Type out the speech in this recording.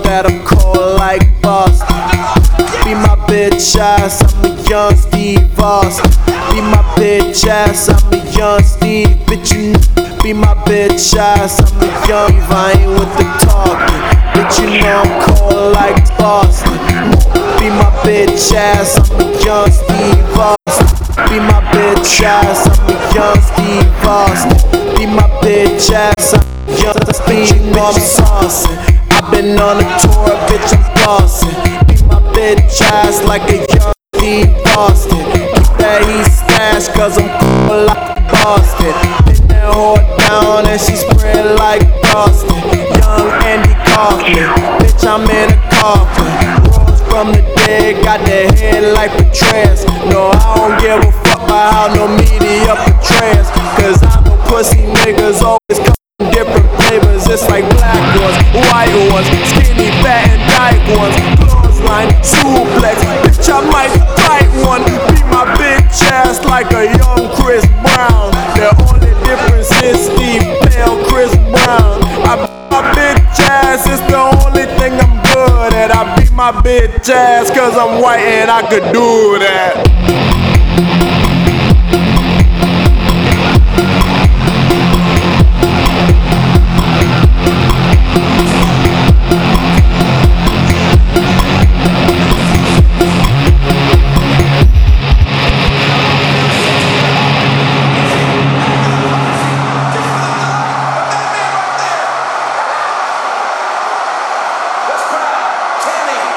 that I'm cold like Boston. Be my bitch ass, I'm a young Steve Austin. Be my bitch ass, I'm a young Steve. Bitch, you know. Be my bitch ass, I'm a young Steve. I ain't with the talking. Bitch, you know I'm cold like Boston. Be my bitch ass, I'm a young Steve Austin. Be my bitch ass, I'm a young Steve Austin. Be my bitch ass, I'm a young Steve. You know I'm saucing. I've been on a tour, bitch, I'm flossing. Be my bitch ass like a young Steve Austin. Keep that heat stash, cause I'm cool like Boston. Pin that whore down and she spread like Boston. Young Andy Kaufman, bitch, I'm in a coffin. Rose from the dead, got the head like Petraeus. No, I don't give a fuck about how no media portrays. Cause I know pussy niggas always come in different flavors. It's like black ones, white ones, skinny, fat, and dyke ones. Clothesline, suplex, bitch, I might fight one. Be my bitch ass like a young Chris Brown. The only difference is Steve Pale, Chris Brown. I be my bitch ass, it's the only thing I'm good at. I be my bitch ass cause I'm white and I could do that.